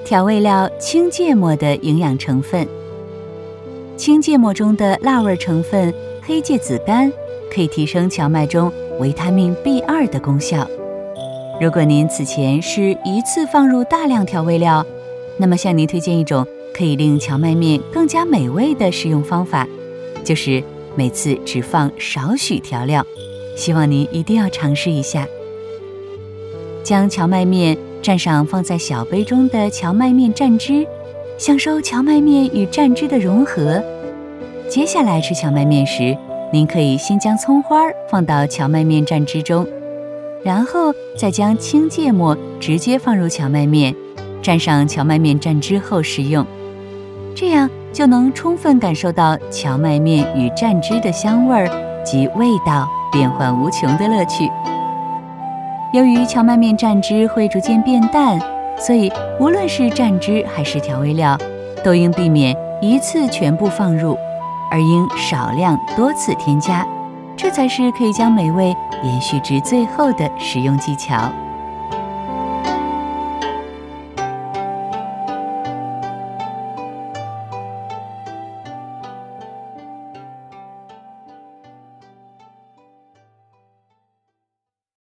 调味料青芥末的营养成分。青芥末中的辣味成分黑芥子苷可以提升荞麦中维他命 B2 的功效。如果您此前是一次放入大量调味料，那么向您推荐一种可以令荞麦面更加美味的食用方法，就是每次只放少许调料，希望您一定要尝试一下。将荞麦面蘸上放在小杯中的荞麦面蘸汁，享受荞麦面与蘸汁的融合。接下来吃荞麦面时，您可以先将葱花放到荞麦面蘸汁中，然后再将青芥末直接放入荞麦面，蘸上荞麦面蘸汁后食用，这样就能充分感受到荞麦面与蘸汁的香味及味道变幻无穷的乐趣。由于荞麦面蘸汁会逐渐变淡，所以无论是蘸汁还是调味料，都应避免一次全部放入，而应少量多次添加，这才是可以将美味延续至最后的食用技巧。